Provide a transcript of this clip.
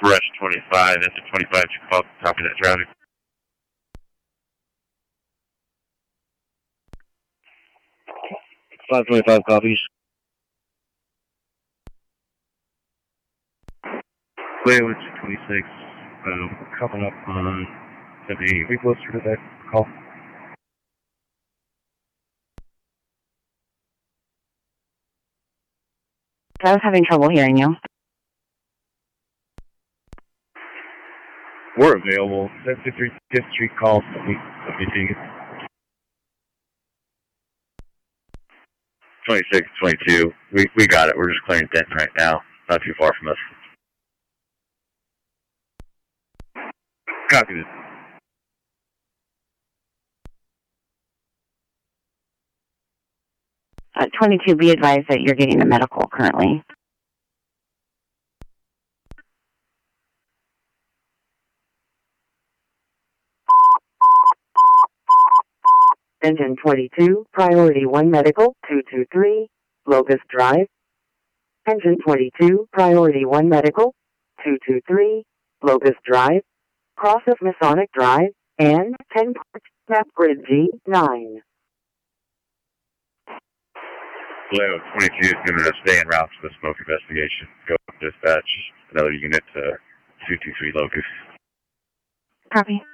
Rush 25, that's a 25, copy that traffic. Five 25 copies. Wait, 26, coming up on 78. Are we closer to that call? I was having trouble hearing you. We're available. 53 5th Street calls. Let me take it. 26, 22. We got it. We're just clearing Denton right now. Not too far from us. Copy this. At 22, be advised that you're getting a medical currently. Engine 22, Priority 1 Medical, 223, Locust Drive. Engine 22, Priority 1 Medical, 223, Locust Drive, cross of Masonic Drive, and 10 Park, Map Grid G9. Leo 22 is going to stay en route for the smoke investigation. Go dispatch another unit to 223 Locust. Copy.